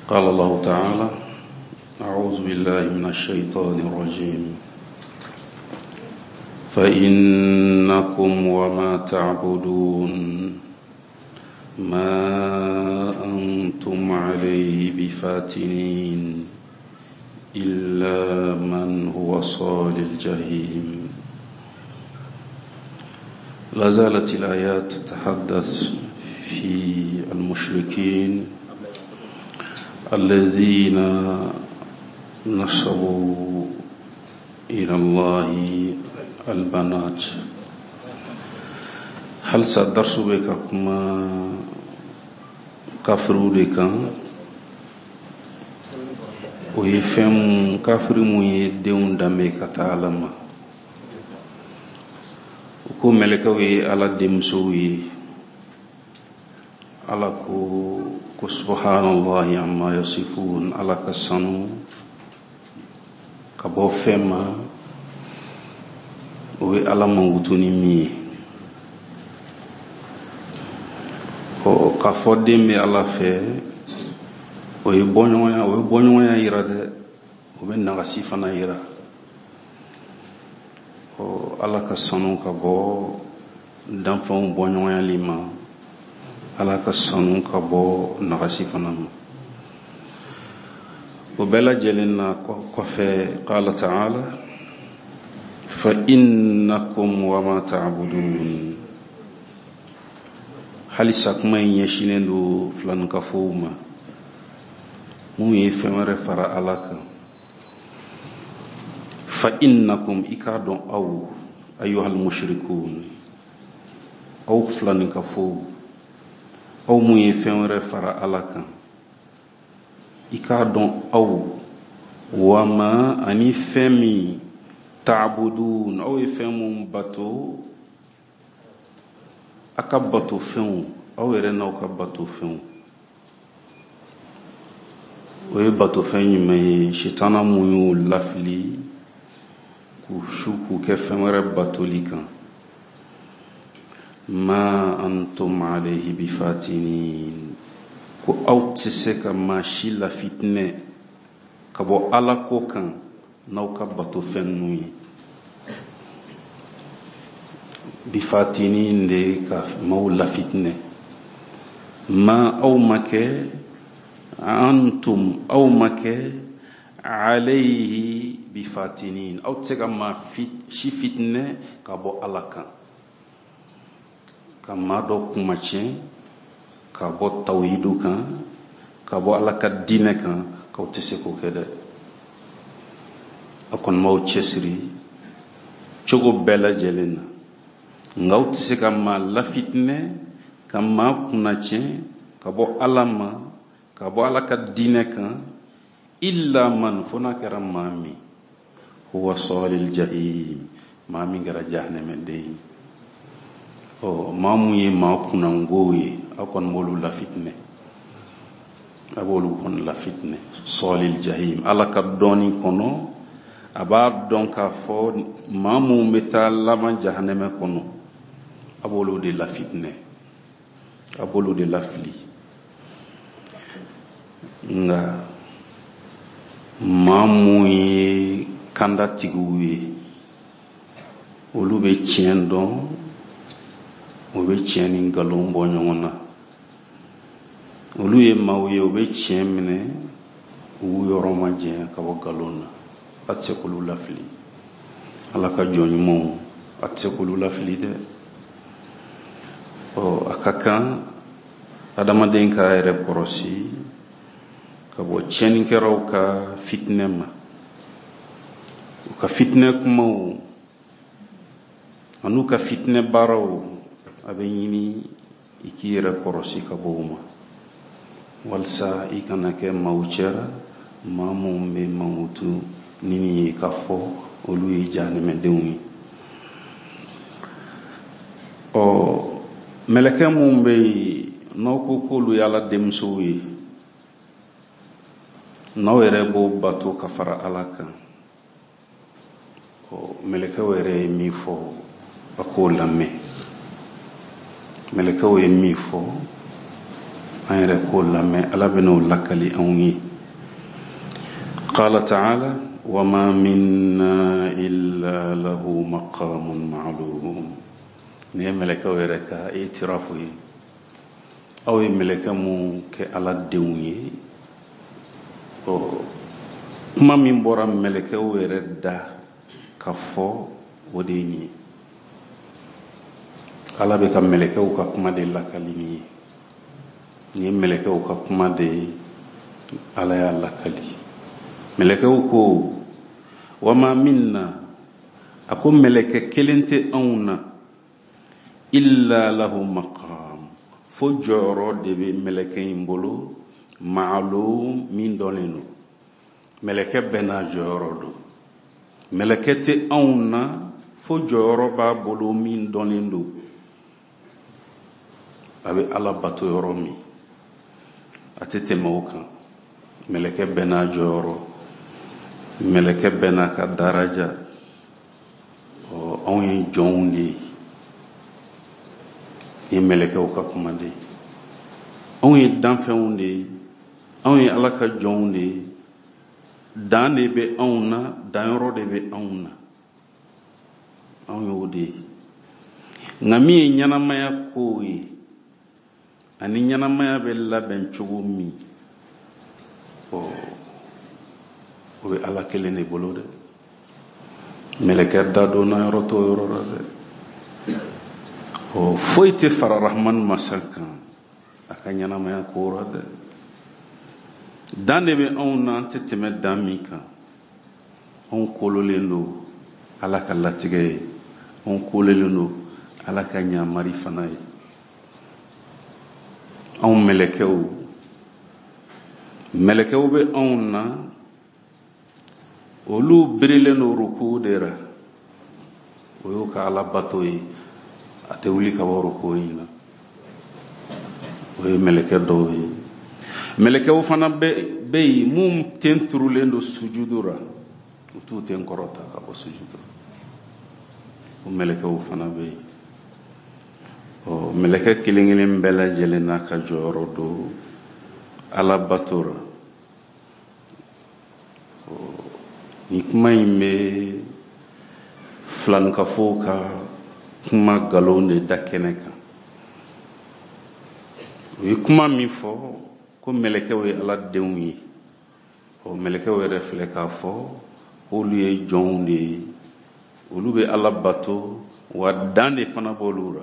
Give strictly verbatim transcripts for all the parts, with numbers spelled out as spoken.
قال الله تعالى: أعوذ بالله من الشيطان الرجيم فإنكم وما تعبدون ما أنتم عليه بفاتنين إلا من هو صال الجحيم. لا زالت الآيات تتحدث في المشركين الذين نسبوا إلى الله البنات. هل سدرس بك كما كفروا لك ويفهم كفر ميدون دمك تعلم وكو ملكوي على دمسوي على كو سبحان الله عما يصفون على كسانو كبو فما وي على موتوني مي o ka fodembe ala fe o e bonyoya o e bonyoya ira de o ben na sifana ira o ala ka sanu ka bo dan fon bonyoya lima ala ka sanu ka bo na sifana o bela jelena ko fe qala ta'ala fa innakum wa ma ta'budun. halisa kuma yeshine do flan ka foma mu yefemare fara alaka fa innakum ikadun aw ayyuhal mushrikun aw flan ka fo aw mu yefemare fara alaka ikadun aw wama ani femi ta'budun aw yefemum bato akabato fɛnw aw yɛrɛ n'aw ka bato fɛnw o ye bato fɛn ɲuman ye sitana mun y'u lafili k'u su k'u kɛ fɛn wɛrɛ batoli kan ma antum alayhi bifatinin ko aw tɛ se ka maa si lafitinɛ ka bɔ ala ko kan n'aw ka bato fɛn ninnu ye bifatinin de ka maw lafitne ma aw make antum aw make alayhi bifatinin aw tsega ma fit shi fitne ka bo alaka ka ma do kuma chen ka bo tawhidu kan ka bo alaka dine kan ka tese ko kede akon maw chesri chogo bela jelena ngaw tise ka ma lafitne ka ma kunache ka bo alama ka bo alaka dine kan illa man fona kara mami huwa salil jahim mami gara jahannama de o mamu ye ma kunangoye akon molu lafitne abolu kon lafitne salil jahim alaka doni kono aba don ka fo mamu meta lama jahannama kono abolo de la fitne abolo de la fli nga mamu ye kanda tiguwe olu be tien don o be tien ngalombo nyona olu ye mawe o be tien mene u yoroma je ka bo galona atsekulu la fli ala ka jonimo atsekulu la fli de o akakan adama den ka ere korosi ka bo chen keraw ka fitne ma ka fitne kuma anu ka fitne baraw abenyini ikira korosi ka boma walsa ikana ke mauchera mamu me mautu nini ka fo olu e jane me deuni o meleke mum be no ko ko lu yalla dem suwi no ere bo bato kafara alaka o meleke were mi fo ako lamme meleke we mi fo ayre ko lamme ala beno lakali anwi. Qala ta'ala wama minna illa lahu maqamun ma'lum. Ni meleka were ka itirafu yi aw meleka mu ke ala dewnye o kuma min bora meleka were da ka fo wode ni ala be ka meleka u ka kuma de lakali ni ni meleka u ka kuma de ala ya lakali meleka u ko wama minna ako meleka kelente auna illa lahu maqam fo joro de be meleka imbolo ma'lum min dolenu meleka bena joro do meleka te auna fo joro ba bolo min dolendo abe ala bato yoro mi atete mawka meleka bena joro meleke bena ka daraja o on jondi ni meleke o ka kumande on danfe onde on ala ka jondi dan de be onna dan ro de be onna on yodi ngami nyana maya koyi ani nyana maya be laben chugo mi o o be ala kelene bolo de meleke da do na roto yoro de o foite fara rahman masakan akanya na maya ko de dande be on na teteme damika on kololendo ala ka latige on kololendo ala ka nya mari fanay on meleke o meleke o be on na olu brile no ruku dera o yo ka ala batoyi ate wuli ka woro ko ina o meleke do yi meleke o fana be be mum tentru lendo sujudura o tu ten korota ka bo sujudura o meleke o fana be o meleke kilingilin bela jelena ka joro do ala batura ni kuma imbe flan ka foka kuma galonde dakeneka wi kuma mi fo ko meleke we ala dewnyi o meleke we refle ka fo o liye jonde o lube ala bato wa dande fana bolura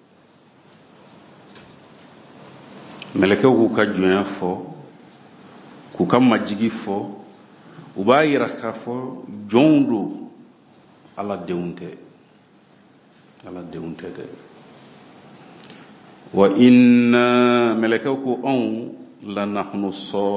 meleke ku ka joya fo ku ka majigi fo uba yira ka fo jondo ala deunte ala deunte de wa inna malakatu on la nahnu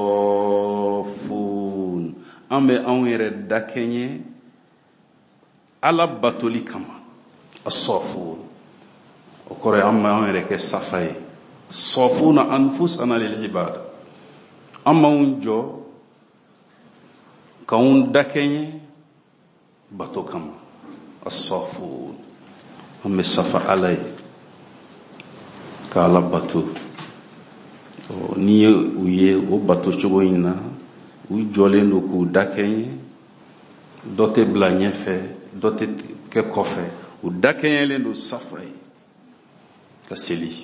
safun ambe on yere dakenye ala batoli kama as-safun o kore amma on yere ke safay safuna anfusana lil ibada amma unjo kaun dakenye bato kama as-safun amme safa alay kala bato o ni uye o bato chogo ina u jolendo ku dakenye dote blanye fe dote ke kofe u dakenye lendo safa kaseli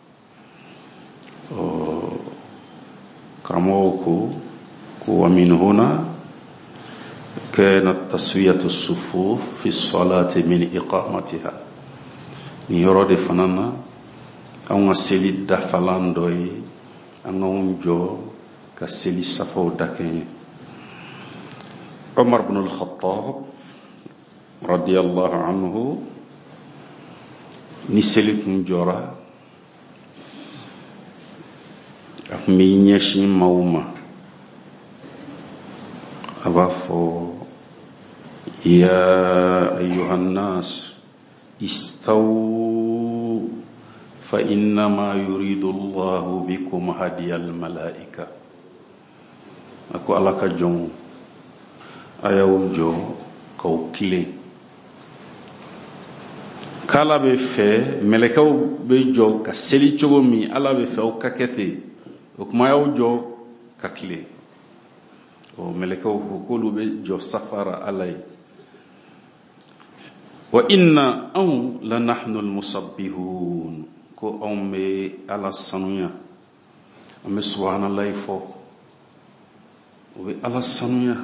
o kamoko ko wa min huna كانت تسوية الصفوف في الصلاة من إقامتها يرد فنانا أو سيلي دفلان دوي أو جو كسيلي صفو دكين عمر بن الخطاب رضي الله عنه نسلك مجورا أفمينيشي موما أبافو يا أيها الناس استووا فإنما يريد الله بكم هدي الملائكة أكو ألاك جون أيو جو كوكلي كالا بفي ملكو بجو كسلي تشومي ألا بفي أو كاكتي o kuma y'aw jɔ ka tile o melekɛw ko k'olu bɛ jɔ safara ala ye wa inna anw la nahnu almusabbihun ko anw bɛ ala sanuya an bɛ subhanallahi fɔ o bɛ ala sanuya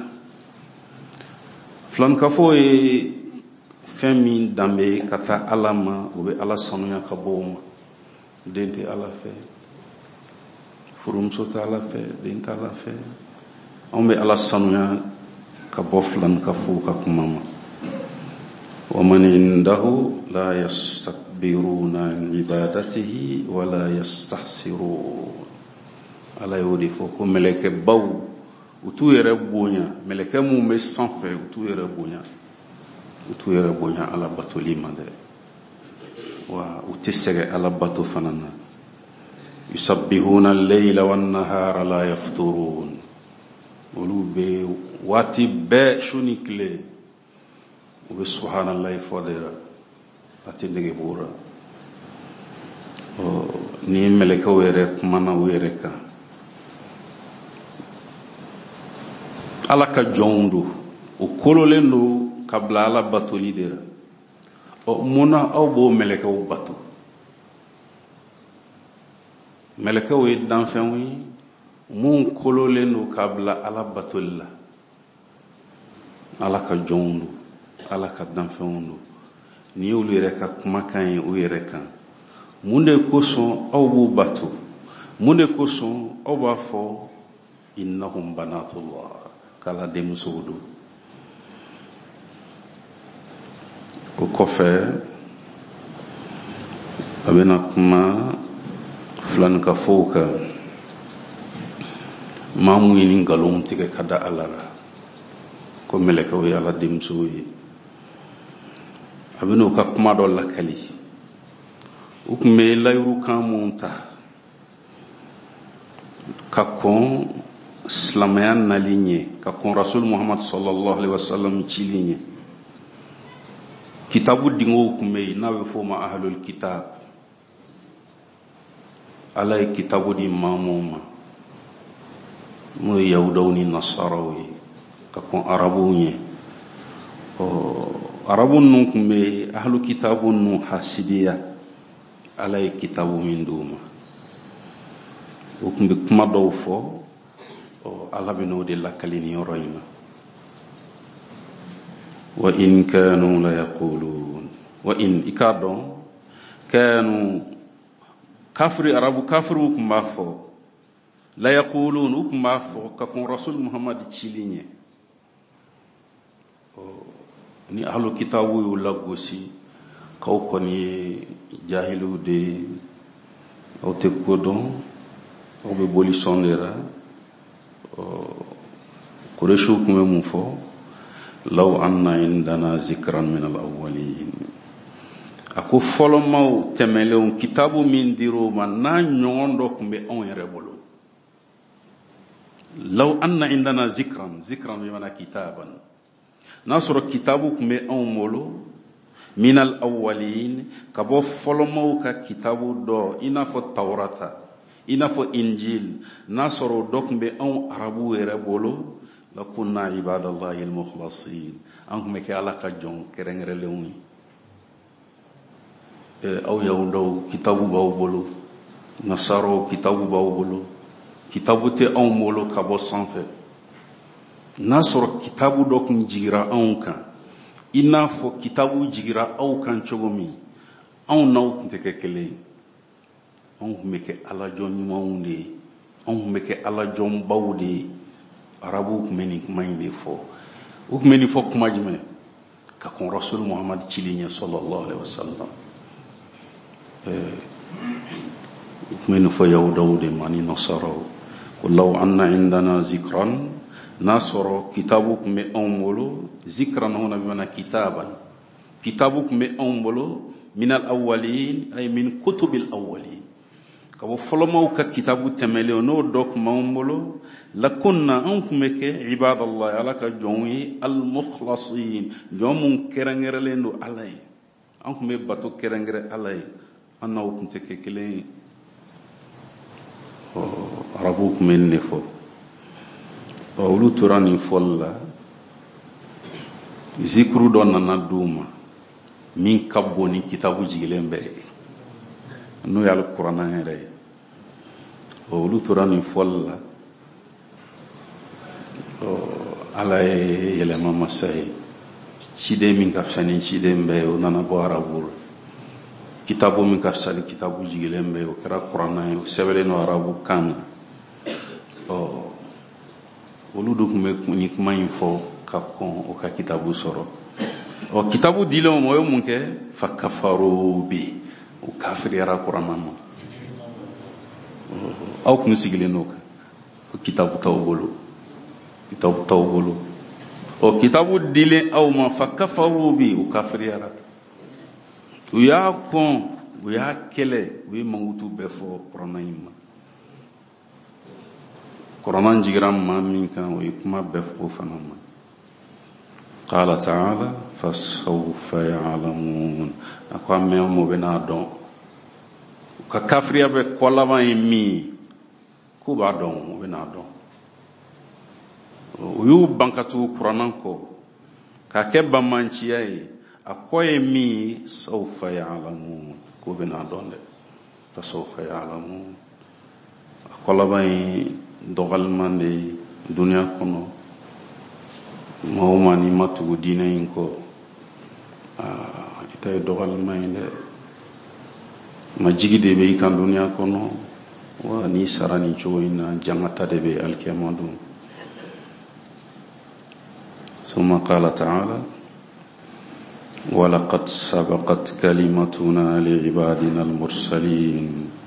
filankafo ye fɛn min danbe ka taa ala ma o bɛ ala sanuya ka bɔ o ma den tɛ ala fɛ furumuso tɛ ala fɛ den tɛ ala fɛ anw bɛ ala sanuya ka bɔ filankafo ka kuma ma wa man indahu la yastakbiruna an ibadatihi wa la yastahsirun ala y'o de fɔ ko mɛlɛkɛbaw u t'u yɛrɛ bonya mɛlɛkɛ mun bɛ sanfɛ u t'u yɛrɛ bonya u t'u yɛrɛ bonya ala batoli ma dɛ wa u tɛ sɛgɛ ala bato fana na yusabbihuna al-layla wan-nahara la yafturun olu bɛ waati bɛɛ su ni tile u bɛ subhanallahi fɔ de la a tɛ nege b'o la ni mɛlɛkɛw yɛrɛ kumana u yɛrɛ kan ala ka jɔnw do o kololen do ka bila ala batoli de la ɔ munna aw b'o mɛlɛkɛw bato mɛlɛkɛw ye danfɛnw ye mun kololen do ka bila ala batoli la ala ka jɔnw do ala ka danfɛnw do ni y'olu yɛrɛ ka kumakan ye u yɛrɛ kan mun de kosɔn aw b'u bato mun de kosɔn aw b'a fɔ innahum banatullah k'ala denmusow do o kɔfɛ a bɛna kuma filankafow kan maa mun ye ni nkalon tigɛ ka da ala la ko mɛlɛkɛw ye ala denmusow ye a bɛna o ka kuma dɔ lakali u tun bɛ layiru kan mun ta ka kɔn silamɛya nali ɲɛ ka kɔn rasul muhammad sallallahu alaihi wasallam cili ɲɛ kitabu dingow tun bɛ yen n'a bɛ fɔ o ma ahlul kitab ala ye kitabu di maa minnu ma n'o ye yahudaw ni nasaraw ye ka kɔn arabuw ɲɛ ɔ arabu ninnu tun bɛ ahlu kitabu ninnu hasidiya ala ye kitabu min d'o ma o tun bɛ kuma dɔw fɔ ɔ ala bɛ n'o de lakali ni yɔrɔ in na wa in kanu la yaqulun wa in i k'a dɔn kanu kafiri arabu kafiriw tun b'a fɔ la yaqulun u tun b'a fɔ ka kɔn rasul muhammad cili ɲɛ ɔ ni ahlu kitabu y'u lagosi k'aw kɔni ye jahiliw de ye aw tɛ ko dɔn aw bɛ boli sɔn de la Qurayshiw tun bɛ mun fɔ law anna indana zikran min al-awwalin a ko fɔlɔmaw tɛmɛlenw kitabu min dir'o ma n'a ɲɔgɔn dɔ tun bɛ anw yɛrɛ bolo law anna indana zikran zikran bɛ mana kitaban n'a sɔrɔ kitabu tun bɛ anw bolo min al-awwalin ka bɔ fɔlɔmaw ka kitabu dɔ i n'a fɔ tawrata i n'a fɔ injil n'a sɔrɔ o dɔ tun bɛ anw arabuw yɛrɛ bolo la kunna ibadallahi al-mukhlasin an tun bɛ kɛ ala ka jɔn kɛrɛnkɛrɛnlenw ye aw yahudaw kitabu b'aw bolo nasaraw kitabu b'aw bolo kitabu tɛ anw bolo ka bɔ sanfɛ n'a sɔrɔ kitabu dɔ tun jigira anw kan i n'a fɔ kitabu jigira aw kan cogo min anw n'aw tun tɛ kɛ kelen ye anw tun bɛ kɛ alajɔn ɲumanw de ye anw tun bɛ kɛ alajɔn baw de ye arabuw tun bɛ nin kuma in de fɔ u tun bɛ nin fɔ kuma jumɛn ka kɔn rasul muhammad cili ɲɛ sallallahu alaihi wasallam u tun bɛ nin fɔ yahudaw de ma ni nasaraw ko law anna indana zikran n'a sɔrɔ kitabu tun bɛ anw bolo zikran huna bimana kitaban kitabu tun bɛ anw bolo min al-awwalin ay min kutubil awwalin ka bɔ fɔlɔmaw ka kitabu tɛmɛlen n'o dɔ tun b'anw bolo lakunna anw tun bɛ kɛ ibadallahi ala ka jɔnw ye al-mukhlasin jɔn mun kɛrɛnkɛrɛnlen don ala ye an tun bɛ bato kɛrɛnkɛrɛn ala ye an n'aw tun tɛ kɛ kelen ye arabu kun bɛ nin de fɔ olu tora nin fɔli la zikuru dɔ nana d'u ma min ka bon ni kitabu jigilen bɛɛ ye n'o ye alikuranɛ yɛrɛ ye olu tora nin fɔli la ala ye yɛlɛma masa ye ciden min ka fisa ni ciden bɛɛ ye o nana bɔ arabu la kitabu min ka fisa ni kitabu jigilen bɛɛ ye o kɛra kuranɛ ye o sɛbɛnlen no arabu kan na olu de tun bɛ ni kuma in fɔ ka kɔn o ka kitabu sɔrɔ ɔ kitabu dilen o ma o ye mun kɛ fa kafaru bi o kafiriyara kuranɛ ma aw kun sigilen n'o kan ko kitabu t'aw bolo kitabu t'aw bolo ɔ kitabu dilen aw ma fa kafaru bi o kafiriyara u y'a kɔn u y'a kɛlɛ u ye mankutu bɛɛ fɔ kuranɛ in ma kuranɛ jigira maa min kan o ye kuma bɛɛ fɔ o fana ma qala ta'ala fasawfa ya'lamun a ko a mɛn mo bɛ n'a dɔn u ka kafiriya bɛ kɔ laban ye min ye k'u b'a dɔn o bɛ n'a dɔn u y'u ban ka tugu kuranɛ kɔ k'a kɛ banmanciya ye a kɔ ye min ye sawfa ya'lamun k'u bɛ n'a dɔn dɛ fasawfa ya'lamun a kɔ laban ye dɔgɔliman de ye duniya kɔnɔ maa o maa n'i ma tugu diinɛ in kɔ i ta ye dɔgɔliman ye dɛ majigi de bɛ i kan duniya kɔnɔ wa n'i sara nin cogo in na jangata de bɛ alikiyama don ثم قال تعالى ولقد سبقت كلمتنا لعبادنا المرسلين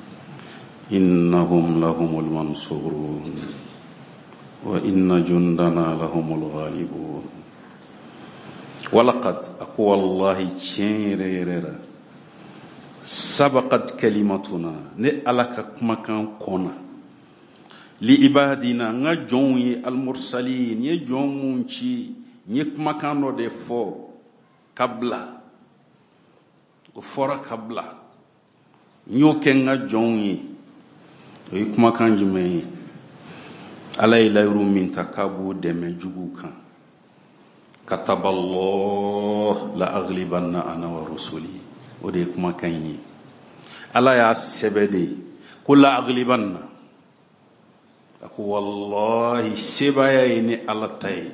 إنهم لهم المنصورون وإن جندنا لهم الغالبون ولقد أقوى الله تشيريرا سبقت كلمتنا نألك مكان كنا لعبادنا نجوي المرسلين يجومونشي نيكمكان de fo kabla fora kabla nyoke nga jonyi oyi kuma kan jumɛn ala ye layiru min ta k'a b'o dɛmɛ jugu kan kataballah la aghlibanna ana wa rusuli o de ye kuma kan ye ala y'a sɛbɛ de ko la aghlibanna a ko wallahi sebaya ye ni ala ta ye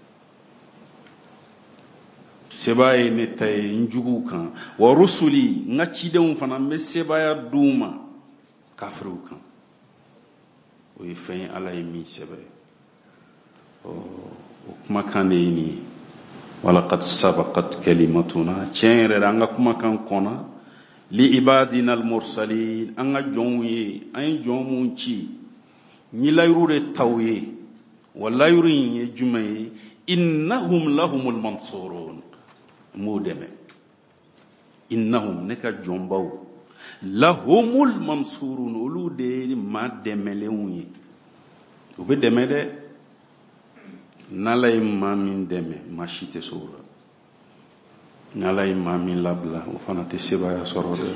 sebaya ye ne ta ye n jugu kan wa rusuli n ka cidenw fana n bɛ sebaya d'u ma kafiriw kan o ye fɛn ye ala ye min sɛbɛ o kumakan de ye nin ye walaqad sabaqat kalimatuna tiɲɛ yɛrɛ la an ka kumakan kɔnna li ibadina almursalin an ka jɔnw ye an ye jɔn mun ci n ye layiru de t'aw ye wa layiru in ye jumɛn ye innahum lahumul mansurun n b'o dɛmɛ innahum ne ka jɔnbaw lahumul mansurun olu de ye maa dɛmɛlenw ye u bɛ dɛmɛ dɛ n'ala ye maa min dɛmɛ maa si tɛ se o la n'ala ye maa min labila o fana tɛ sebaya sɔrɔ dɛ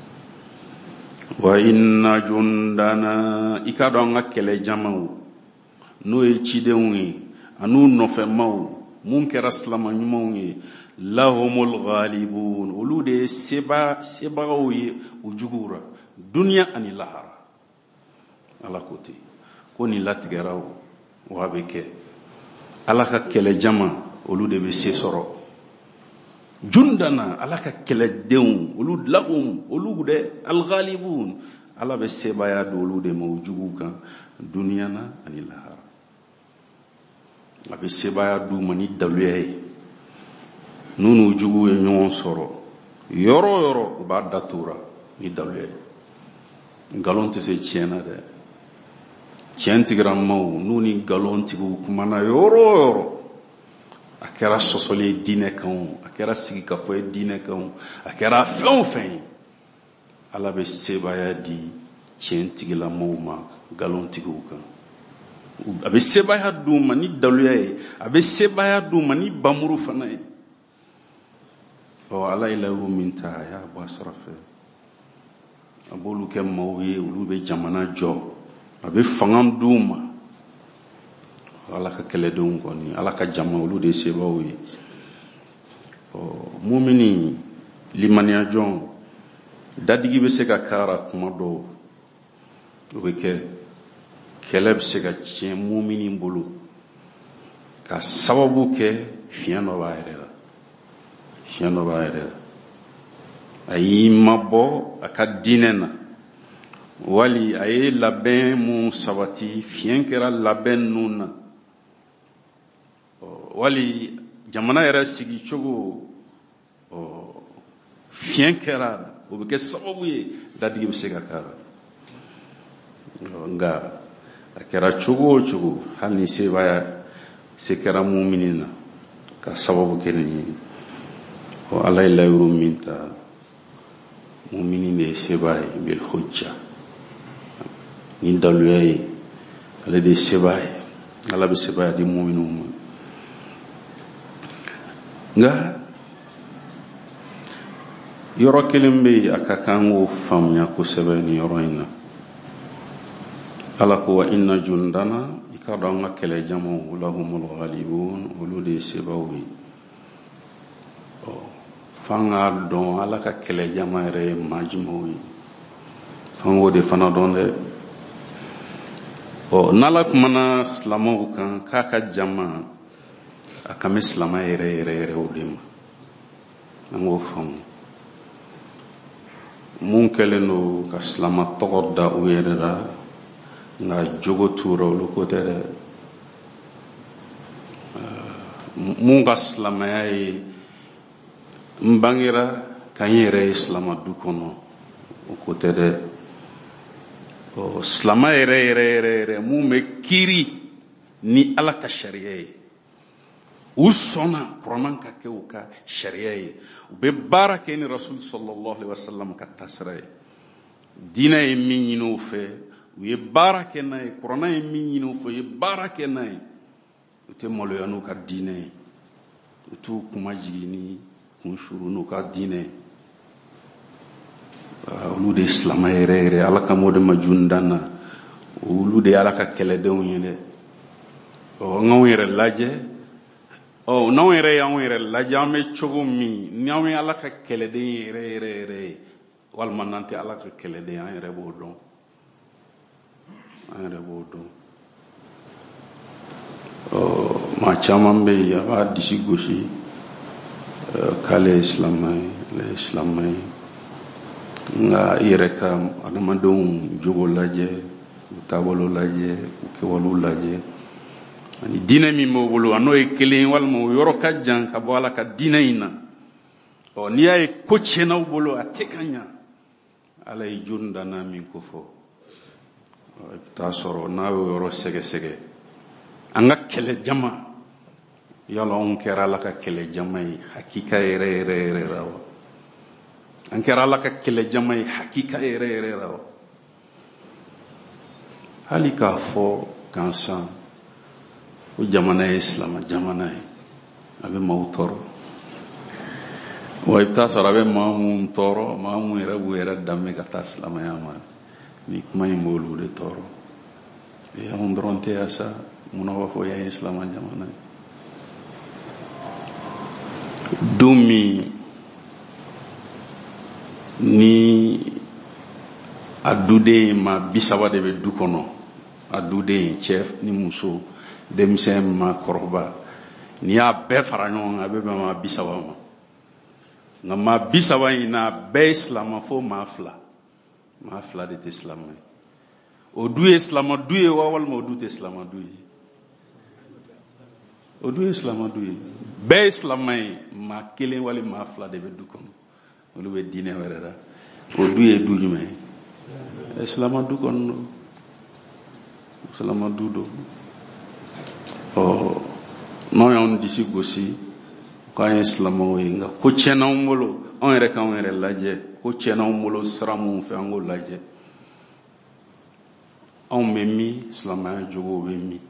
wa inna jundana i ka dɔn an ka kɛlɛ jamaw n'o ye cidenw ye an'u nɔfɛmaw mun kɛra silama ɲumanw ye lahumul ghalibun olu de ye seba sebagaw ye u jugura duniya ani lahara ala ko ten ko nin latigɛra o wa bɛ kɛ ala ka kɛlɛ jama olu de bɛ se sɔrɔ jundana ala ka kɛlɛdenw olu lahum olu de al-ghalibun ala bɛ sebaya don olu de ma u jugu kan duniya na ani lahara a bɛ sebaya d'u ma ni daluya ye n'u n'u jugu ye ɲɔgɔn sɔrɔ yɔrɔ o yɔrɔ u b'a datura ni daluya ye nkalon tɛ se tiɲɛ na dɛ tiɲɛ tigiramaw n'u ni nkalon tigiw kumana yɔrɔ o yɔrɔ a kɛra sɔsɔli ye diinɛ kan o a kɛra sigikafɔ ye diinɛ kan o a kɛra fɛn o fɛn ye ala bɛ sebaya di tiɲɛ tigilamaw ma nkalon tigiw kan a bɛ sebaya d'u ma ni daluya ye a bɛ sebaya d'u ma ni bamuru fana ye ɔ ala ye layiru min ta a y'a bɔ a sira fɛ a b'olu kɛ maaw ye olu bɛ jamana jɔ a bɛ fanga d'u ma ala ka kɛlɛdenw kɔni ala ka jama olu de sebaw ye ɔ mumini limaniya jɔn dadigi bɛ se ka kara kuma dɔw o bɛ kɛ kɛlɛ bɛ se ka tiɲɛ mumini bolo ka sababu kɛ fiɲɛ dɔ b'a yɛrɛ la fiɲɛ dɔ b'a yɛrɛ la a y'i mabɔ a ka diinɛ na wali a ye labɛn mun sabati fiɲɛ kɛra labɛn ninnu na wali jamana yɛrɛ sigi cogo fiɲɛ kɛra o bɛ kɛ sababu ye dadigi bɛ se ka kara nka a kɛra cogo o cogo hali ni sebaya se kɛra mumini na ka sababu kɛ nin ye ala ye layiru min ta mumini de ye seba ye bil hujja ni daluya ye ale de ye seba ye ala bɛ sebaya di muminiw ma nka yɔrɔ kelen bɛ yen a ka kan k'o faamuya kosɛbɛ ni yɔrɔ in na ala ko wa inna jundana i ka dɔn an ka kɛlɛjamaw lahumul ghalibun olu de ye sebaw ye fan k'a dɔn ala ka kɛlɛjama yɛrɛ ye maa jumɛnw ye fan k'o de fana dɔn dɛ ɔ n'ala kumana silamɛw kan k'a ka jama a kan bɛ silamɛ yɛrɛ yɛrɛ yɛrɛ o de ma an k'o faamu mun kɛlen don ka silamɛ tɔgɔ da u yɛrɛ la nka jogo t'ura olu ko tɛ dɛ mun ka silamɛya ye n bangera ka n yɛrɛ ye silamɛ du kɔnɔ o ko tɛ dɛ silamɛ yɛrɛ yɛrɛ yɛrɛ yɛrɛ mun bɛ kiiri ni ala ka sariya ye u sɔnna kuranɛ ka kɛ u ka sariya ye u bɛ baara kɛ ni rasul sallallahu alaihi wasallam ka taasira ye diinɛ ye min ɲini u fɛ u ye baara kɛ n'a ye kuranɛ ye min ɲini u fɛ u ye baara kɛ n'a ye u tɛ maloya n'u ka diinɛ ye u t'u kuma jigin ni kun suru n'u ka diinɛ ye olu de ye silamɛ yɛrɛ yɛrɛ ala ka m'o de ma jundan na olu de ye ala ka kɛlɛdenw ye dɛ ɔ n k'anw yɛrɛ lajɛ ɔ n'anw yɛrɛ y'anw yɛrɛ lajɛ an bɛ cogo min ni anw ye ala ka kɛlɛden yɛrɛ yɛrɛ yɛrɛ ye walima n'an tɛ ala ka kɛlɛden an yɛrɛ b'o dɔn an yɛrɛ b'o dɔn ɔ maa caman bɛ yen a b'a disi gosi k'ale ye silamɛ ye ale ye silamɛ ye nka i yɛrɛ ka adamadenw jogo lajɛ u taabolo lajɛ u kɛwalew lajɛ ani diinɛ min b'o bolo a n'o ye kelen ye walima o yɔrɔ ka jan ka bɔ ala ka diinɛ in na ɔ n'i y'a ye ko tiɲɛn'aw bolo a tɛ ka ɲa ala ye joni danna min ko fɔ i bɛ taa sɔrɔ n'a y'o yɔrɔ sɛgɛsɛgɛ an ka kɛlɛjama yala anw kɛra ala ka kɛlɛjama ye hakika yɛrɛ yɛrɛ yɛrɛ la wa an kɛra ala ka kɛlɛjama ye hakika yɛrɛ yɛrɛ la wa hali k'a fɔ gansan ko jamana ye silamɛ jamana ye a bɛ maaw tɔɔrɔ wa i bɛ taa sɔrɔ a bɛ maa minnu tɔɔrɔ maa minnu yɛrɛ b'u yɛrɛ danbe ka taa silamɛya ma ni kuma in b'olu de tɔɔrɔ e anw dɔrɔn tɛ yan sa munna b'a fɔ yan ye silamɛ jamana ye don min ni a duden ma bi saba de bɛ du kɔnɔ a duden cɛ ni muso denmisɛn ma kɔrɔba n'i y'a bɛɛ fara ɲɔgɔn kan a bɛ bɛn maa bi saba ma nka maa bi saba in na bɛɛ ye silamɛ fo maa fila maa fila de tɛ silamɛ ye o du ye silamɛ du ye wa walima o du tɛ silamɛ du ye o du ye silamɛ du ye bɛɛ ye silamɛ ye maa kelen wali maa fila de bɛ du kɔnɔ olu bɛ diinɛ wɛrɛ la o du ye du jumɛn ye silamɛ du kɔnɔ don silamɛ du don ɔ n'anw y'anw disi gosi k'an ye silamɛw ye nka ko tiɲɛn'anw bolo anw yɛrɛ k'anw yɛrɛ lajɛ ko tiɲɛn'anw bolo sira minnu fɛ an k'o lajɛ anw bɛ min silamɛya jogow bɛ min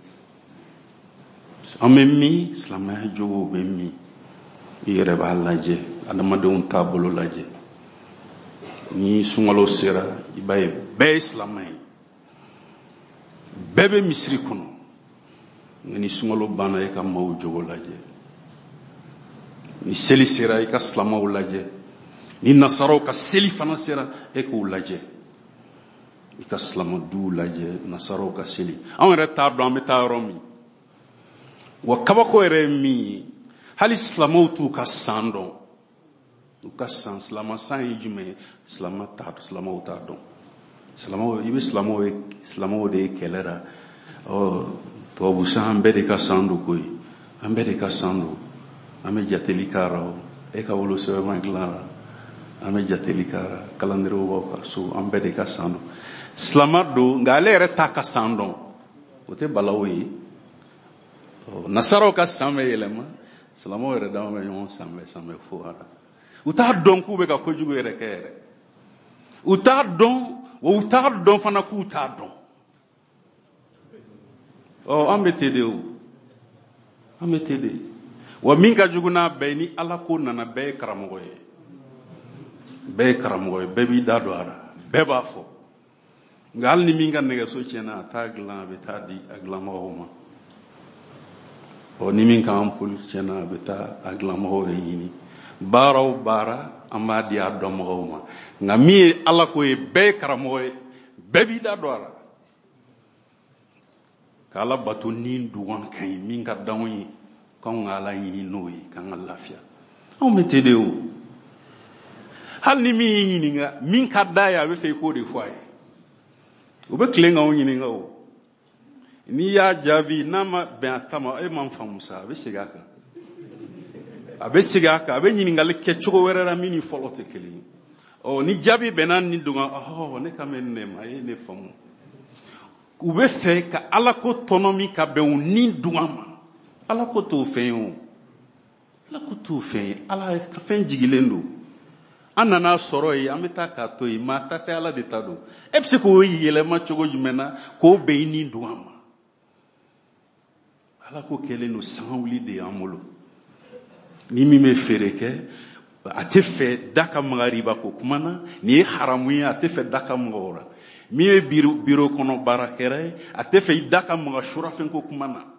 an bɛ min silamɛya jogow bɛ min i yɛrɛ b'a lajɛ adamadenw taabolo lajɛ ni sunkalo sera i b'a ye bɛɛ ye silamɛ ye bɛɛ bɛ misiri kɔnɔ nka ni sunkalo banna i ka maaw jogo lajɛ, ni seli sera i ka silamɛw lajɛ, ni nasaraw ka seli fana sera e k'o lajɛ, i ka silamɛduw lajɛ, nasaraw ka seli. Anw yɛrɛ t'a dɔn an bɛ taa yɔrɔ min, wa kabako yɛrɛ ye min ye, hali silamɛw t'u ka san dɔn. U ka san, silamɛ san ye jumɛn ye? Silamɛ t'a silamɛw t'a dɔn. Silamɛw, i bɛ silamɛw ye, silamɛw de ye kɛlɛ la. Ɔ tubabu san an bɛɛ de ka san don koyi, an bɛɛ de ka san don. An bɛ jateli k'a la, e ka wolosɛbɛn dilan la, an bɛ jateli k'a la, calendrier b'aw ka so, an bɛɛ de ka san don. Silamɛ don, nka ale yɛrɛ t'a ka san dɔn. O tɛ balawu ye. Nasaraw ka san bɛ yɛlɛma, silamɛw yɛrɛ dama bɛ ɲɔgɔn san bɛ san bɛ fo ara. U t'a dɔn k'u bɛ ka kojugu yɛrɛ kɛ yɛrɛ. U t'a dɔn, wa u t'a dɔn fana k'u t'a dɔn. Ɔ an bɛ ten de o, an bɛ ten de. Wa min ka jugu n'a bɛɛ ni Ala ko nana, bɛɛ ye karamɔgɔ ye. Bɛɛ ye karamɔgɔ ye, bɛɛ b'i da don a la, bɛɛ b'a fɔ. Nka hali ni min ka nɛgɛso tiɲɛna, a t'a dilan, a bɛ taa di a dilanbagaw ma. Ɔ ni min ka ampoule tiɲɛna, a bɛ taa a dilanbagaw de ɲini. Baara o baara an b'a di a dɔnbagaw ma. Nka min ye Ala ko ye, bɛɛ ye karamɔgɔ ye, bɛɛ b'i da don a la. K'Ala bato ni duwan ka ɲi, min ka d'anw ye, k'anw ka Ala ɲini n'o ye, k'an ka lafiya. Anw bɛ ten de o. Hali ni min y'i ɲininka, min ka d'a ye, a bɛ fɛ i k'o de fɔ a ye. U bɛ tilen k'anw ɲininka o. N'i y'a jaabi, n'a ma bɛn a ta ma, e ma faamu sa, a bɛ segin a kan. A bɛ segin a kan, a bɛ ɲininkali kɛ cogo wɛrɛ la min ni fɔlɔ tɛ kelen ye. Ɔ ni jaabi bɛnna ni doŋa, ɔhɔ, ne ka mɛn ne ma, a ye ne faamu. U bɛ fɛ ka Ala ko tɔnɔ min ka bɛn u ni doŋa ma. Ala ko t'o fɛn ye o. Ala ko t'o fɛn ye. Ala ka fɛn jigilen don. An nana sɔrɔ yen, an bɛ taa k'a to yen, maa ta tɛ, Ala de ta don. E bɛ se k'o yɛlɛma cogo jumɛn na k'o bɛn i ni doŋa ma. Ala ko kɛlen don sanga wuli de y'an bolo. Ni min bɛ feere kɛ, a tɛ fɛ da ka maga riba ko kuma na, nin ye haramu ye, a tɛ fɛ da ka maga o la. Min ye biro biro kɔnɔ baarakɛla ye, a tɛ fɛ i da ka maga surafɛn ko kuma na.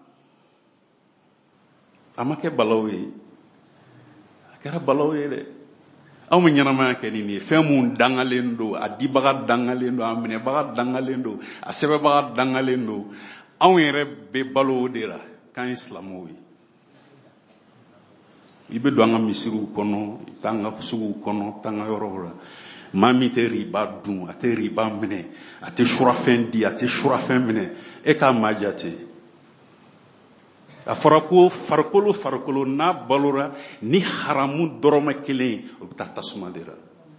A ma kɛ balawu ye. A kɛra balawu ye dɛ. Anw bɛ ɲɛnamaya kɛ ni nin ye. Fɛn mun dangalen don, a dibaga dangalen don, a minɛbaga dangalen don, a sɛbɛbaga dangalen don. Anw yɛrɛ bɛ balo o de la, k'an ye silamɛw ye. I bɛ don an ka misiriw kɔnɔ, i bɛ taa an ka suguw kɔnɔ, i bɛ taa an ka yɔrɔw la. Maa min tɛ riba dun, a tɛ riba minɛ, a tɛ surafɛn di, a tɛ surafɛn minɛ, e k'a maa jate. A fɔra ko farikolo farikolo n'a balora ni haramu dɔrɔmɛ kelen o bɛ taa tasuma de la.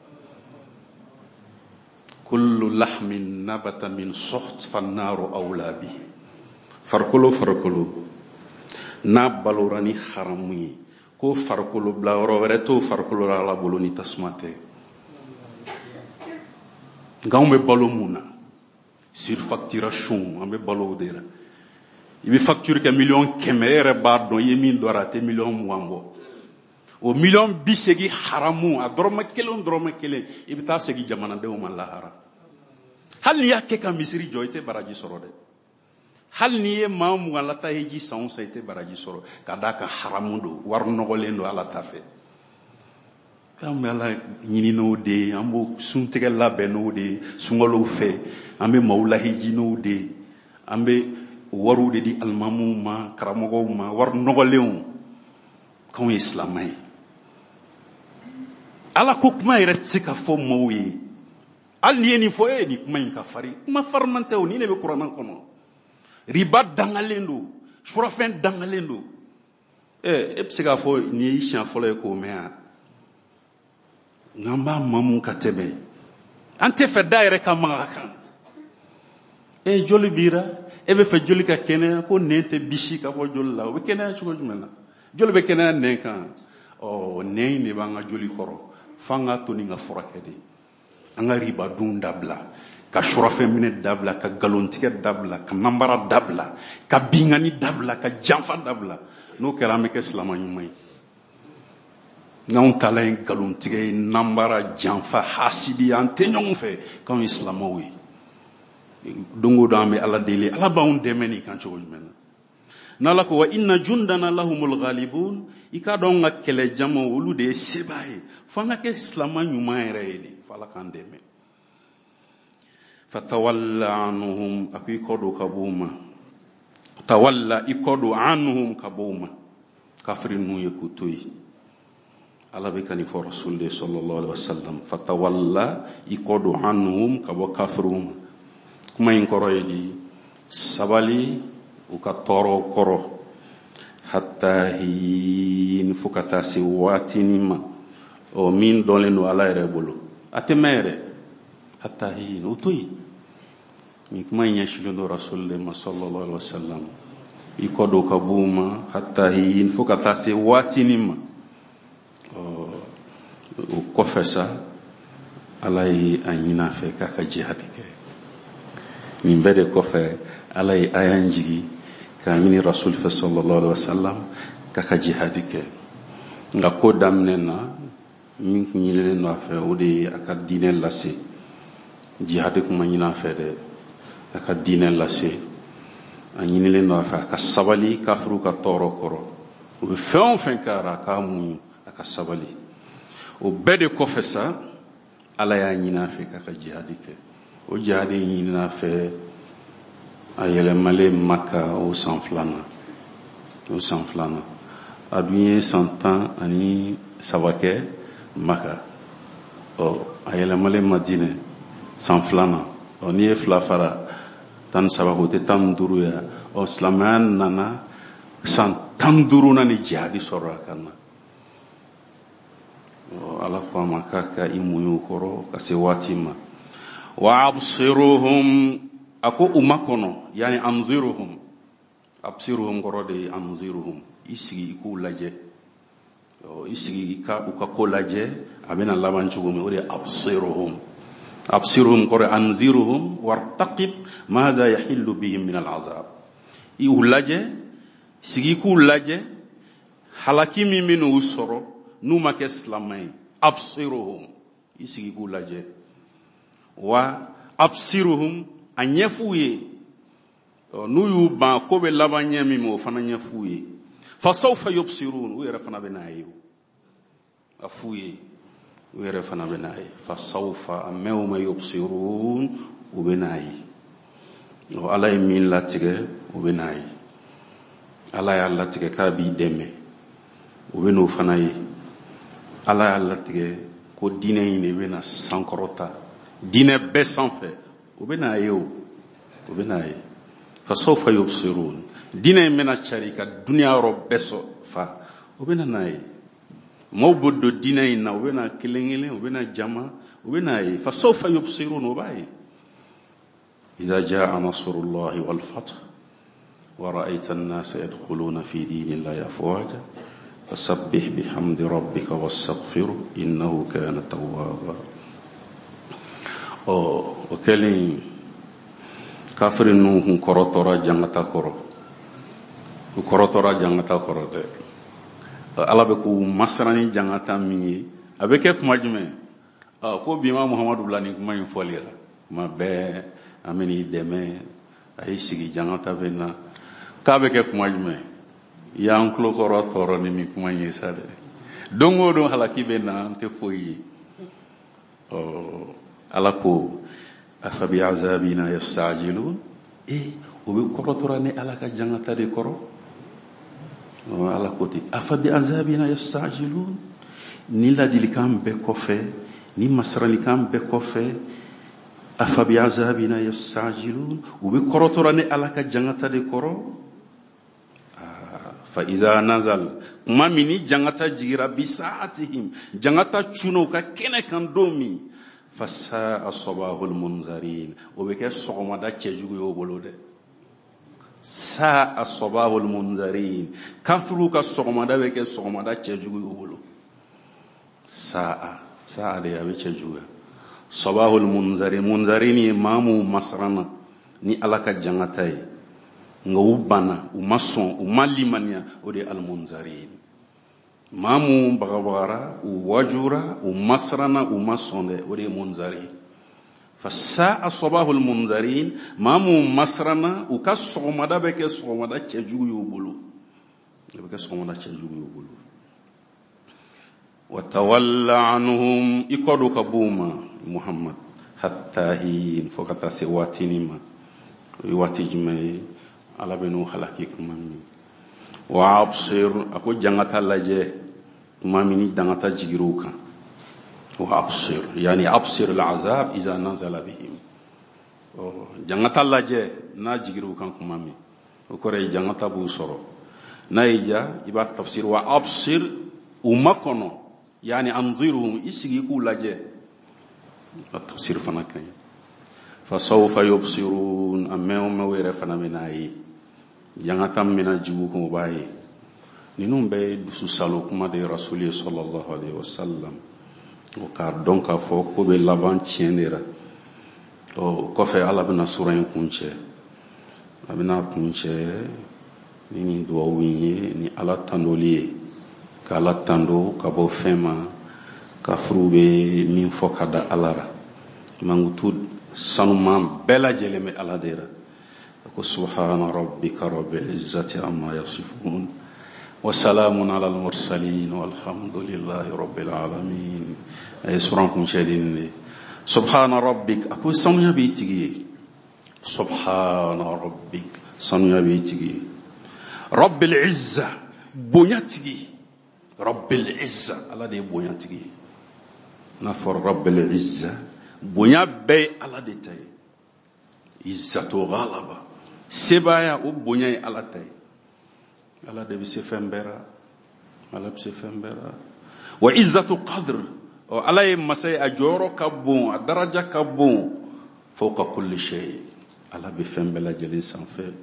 Kullu lahmin nabata min suht fannaru awla bi. Farikolo farikolo n'a balora ni haramu ye, ko farikolo bila yɔrɔ wɛrɛ t'o farikolo la Ala bolo ni tasuma tɛ. Nka anw bɛ balo mun na? Surfacturation, an bɛ balo o de la. I bɛ facture kɛ miliyɔn kɛmɛ, e yɛrɛ b'a dɔn i ye min dɔn a tɛ miliyɔn mugan bɔ. O miliyɔn bi segin haramu, a dɔrɔmɛ kelen dɔrɔmɛ kelen, i bɛ taa segin jamanadenw ma lahara. Hali n'i y'a kɛ ka misiri jɔ, i tɛ baraji sɔrɔ dɛ. Hali n'i ye maa mugan lata heji san o san, i tɛ baraji sɔrɔ. Ka d'a kan haramu don, wari nɔgɔlen don Ala ta fɛ. K'an bɛ Ala ɲini n'o de ye, an b'o suntigɛ labɛn n'o de ye, sunkalow fɛ, an bɛ maaw laheji n'o de ye, an bɛ wariw de di alimamuw ma, karamɔgɔw ma, wari nɔgɔlenw, k'anw ye silamɛ ye. Ala ko kuma yɛrɛ tɛ se ka fɔ maaw ye. Hali n'i ye nin fɔ, e nin kuma in ka farin. Kuma fariman tɛ o, nin de bɛ kuranɛ kɔnɔ. Riba dangalen don, surafɛn dangalen don. Ɛ e bɛ se k'a fɔ nin ye siɲɛ fɔlɔ ye k'o mɛn yan. N'an b'a mamu ka tɛmɛ. An tɛ fɛ da yɛrɛ ka maga a kan. E joli bira, e bɛ fɛ joli ka kɛnɛya, ko nɛn tɛ bisi ka bɔ joli la. O bɛ kɛnɛya cogo jumɛn na? Joli bɛ kɛnɛya nɛn kan. Ɔ nɛn in de b'an ka joli kɔrɔ. F'an ka to nin ka furakɛ de. An ka riba dun dabila, ka surafɛn minɛ dabila, ka nkalontigɛ dabila, ka nanbara dabila, ka bingani dabila, ka janfa dabila. N'o kɛra an bɛ kɛ silamɛ ɲuman ye. N'anw taala ye nkalontigɛ ye, nanbara, janfa, hasidi, an tɛ ɲɔgɔn fɛ k'anw ye silamɛw ye. dongo do ambe ala deli ala bawun demeni kan cogo jumena nala ko wa inna jundana lahumul ghalibun ika don nga kele jama wulu de sebaye fanga ke islama nyuma yere fala kan deme fatawalla anhum akikodo kabuma tawalla ikodo anhum kabuma kafirin nu yekutui ala be kani for rasul sallallahu alaihi wasallam fatawalla ikodo anhum kabo kafirum kuma in koroyedi sabali uka toro koro hatta hin fukata si watinima o min dolenu ala ere bolo atemere hatta hin utui mi kuma in yashilo rasul sallallahu alaihi wasallam ikodo kabuma hatta hin fukata si watinima o kofesa alai anyina fe kaka jihadike min bede kofe alai ayanjigi ka yini rasul fa sallallahu alaihi wasallam kaka jihadike nga ko damnena min nyile no afa odi aka dine lase jihadik ma nyina fe de aka dine lase anyini le no afa ka sabali kafru ka toro koro o fon fen kara ka mu aka sabali o bede kofesa alai anyina fe kaka jihadike o jihadi nyina fe ayele male maka o sanflana o sanflana aduye santan ani sabake maka o ayele male madine sanflana o ni flafara tan sabako te tan duru ya o islaman nana san tan duru na ni jihadi sorra kana o ala kwa makaka imuyu koro kase watima wa absiruhum ako umakono yani anziruhum absiruhum korode anziruhum isigi ku laje o isigi ka uka ko laje abena laban chugumi ore absiruhum absiruhum kore anziruhum wartaqib madha yahillu bihim min al'azab i ulaje sigi ku laje halakimi min usoro numa ke islamai absiruhum isigi ku laje wa absiruhum anyefuye nuyu ba ko be labanye mi mo fana nyefuye fa sawfa yubsirun wa yarfana binayi afuye wa yarfana binayi fa sawfa amawma yubsirun wa binayi o alay min latige wa binayi ala ya latige ka bi deme o beno fana yi ala ya latige ko dine ni bena sankorota dine be sanfe ubena yo ubena yi fa sawfa yubsirun dine mena charika dunya ro beso fa ubena nay mawbudo dine na ubena kilengile ubena jama ubena yi fa sawfa yubsirun ubai idha jaa nasrullahi wal fath wa ra'aita an-nasa yadkhuluna fi dinillahi afwaja fasabbih bihamdi rabbika wastaghfirhu innahu kana tawwaba o o keli kafirin nu hun korotora jangata koro ku korotora jangata koro de ala be ku masrani jangata mi abeke kuma jume ko bima muhammadu blani kuma in folira ma be ameni deme ay sigi jangata bena ka beke kuma jume ya onklo korotora ni mi kuma yesa de dongo do halaki bena te foyi o alako afabi azabina yastajilun e obi korotora ne alaka jangata de koro o alakoti afabi azabina yastajilun ni la dilikam be kofe ni masrani kam be kofe afabi azabina yastajilun obi korotora ne alaka jangata de koro fa idha nazal kuma mini jangata jigira bisaatihim jangata chuno ka kene kan domi fasa asbahul munzarin o be ke sogoma da cejugo yo bolode sa asbahul munzarin kafru ka sogoma da be ke sogoma da cejugo yo bolo sa sa de ya be cejugo sabahul munzarin munzarin imamu masrana ni alaka jangatai ngubana umason umalimania ode al munzarin mamu bagabara u wajura u masrana u masonde ode munzari فساء صباح المنذرين مامو مسرنا وكاس صومدا بك صومدا تشجو يوبلو بك صومدا تشجو يوبلو وتولى عنهم يقولوا كبوما محمد حتى حين فكتا سواتينما يواتيجمي على بنو خلاكيكم مامي وابصر اكو جانتا لاجي مامي دانتا جيروكا وابصر يعني ابصر العذاب اذا نزل بهم جانتا لاجي نا جيروكا كمامي وكوري جانتا بو سورو نايجا يبا تفسير وابصر ومكنو يعني انظرهم اسغي كولاجي التفسير فنكاي فسوف يبصرون امهم وير فنامناي جانتا منا جوكم باي نينوم باي دسو سالو كما دي رسول صلى الله عليه وسلم وكار دونك فوكو بي لابان تشينيرا او كوفي على بنا سورين كونچه ابنا كونچه ني دو ويني ني على تاندولي كالا تاندو كابو فيما كفروبي من فوكادا alara mangutud sanuman bela jeleme aladera ko subhana rabbika rabbil izzati amma yasifun wa salamun alal mursalin walhamdulillahi rabbil alamin ay surankum shedin subhana rabbik ako sanuya be tigi subhana rabbik sanuya be tigi rabbil izza bonyatigi rabbil izza ala de bonyatigi نفر رب العزة بنيا بي على دتاي عزة غالبا سبايا وبنيا على تاي على دبي سفمبرا على بسفمبرا وعزة قدر على مساي أجورو كبون الدرجة كبون فوق كل شيء على بفمبلا جليس أنفل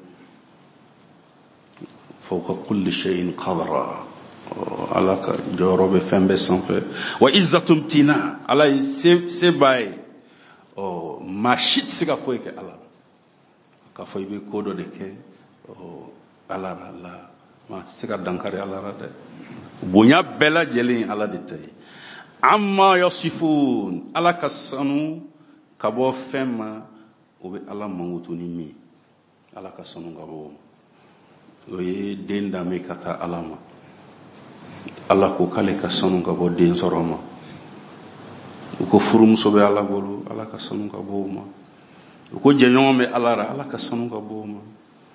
فوق كل شيء قدرا ala ka jorobe fembe sanfe wa izzatum tina ala se se bay o mashit siga foy ke ala ka foy be kodo de ke o ala la ma siga dankari ala de bonya bela jeli ala de tay amma yasifun ala kasanu kabo fema o be ala mangutuni mi ala kasanu gabo o ye denda me kata alama Allah ko kale ka sanu ka bo den soroma ko furum sobe Allah bolu Allah ka sanu ka bo ma ko jenyon me alara Allah ka sanu ka bo ma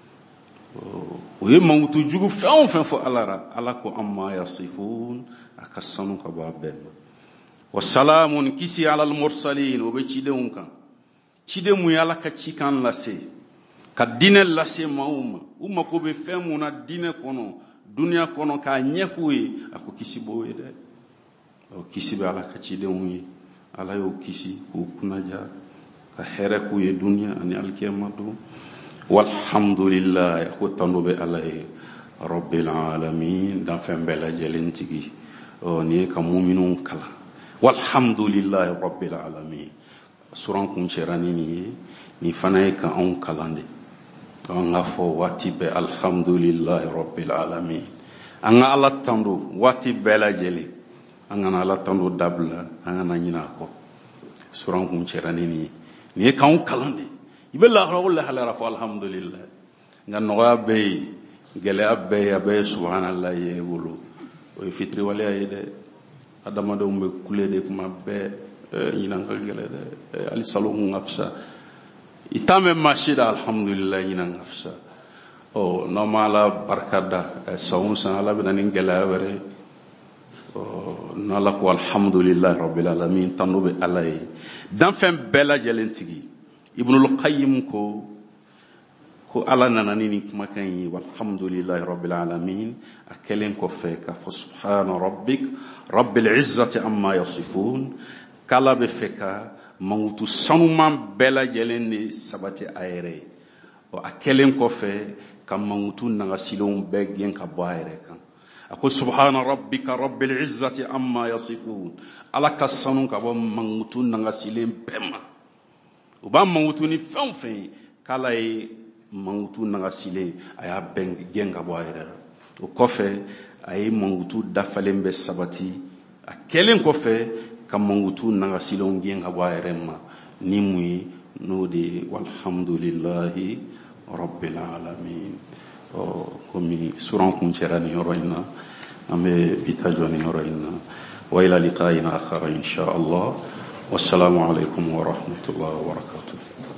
o ye mangutu jugu fɛn fɛn fo alara Allah ko amma yasifun aka sanu ka bo abem wa salamun kisi ala al mursalin o be cidem kan cidem yalla ka cikan lase ka dinel lase mauma umma ko be fɛn mun na dine kono dunia kono ka nyefuye ako kisi boye de o kisi be ala ka cide unyi ala yo kisi ku kunaja ka here ku ye dunia ani alkiyamatu walhamdulillah ko tanobe alaye rabbil alamin dan fembela jelentigi o ni ka mu'minun kala walhamdulillah rabbil alamin suran kun cherani ni ni fanaye ka on kalande anga fo wati be alhamdulillahi rabbil alamin anga ala tando wati bela jeli anga ala tando dabla anga na nyina ko suran kun cerani ni ni kan kalande ibe la rawla hala rafa alhamdulillah nga noga be gele abbe abe subhanallah ye wulu o fitri wala yede adama do mbe kule de kuma be nyina ngal gele de ali salon ngafsa itame mashida alhamdulillah ina ngafsa o normala barkada sawun san ala binanin gelawere o nala ko alhamdulillah rabbil alamin tanube alay dan fem bela jelentigi ibnul qayyim ko ko ala nanani ni kuma kan yi walhamdulillah rabbil alamin akelen ko fe ka subhana rabbik rabbil izzati amma yasifun kala be feka mangutu sanuman bela jelende sabate ayere o akelen ko fe kam mangutu nanga silon be gen ka bayre kan ako subhana rabbika rabbil izzati amma yasifun ala kasanu ka bo mangutu nanga silen pema o ba mangutu ni fenfen kala e mangutu nanga silen aya ben gen ka bayre o ko fe ay mangutu dafalembe sabati akelen ko fe kam mangutu nanga silon gen ka bayre ma ni mun ye n'o de ye walhamdulillahi rabbil alamin. komi suran kuncɛra nin yɔrɔ in na an bɛ bi ta jɔ nin yɔrɔ in na. wa ila liqa'in akhar insha Allah. wassalamu alaikum wa rahmatullahi wa barakatuh.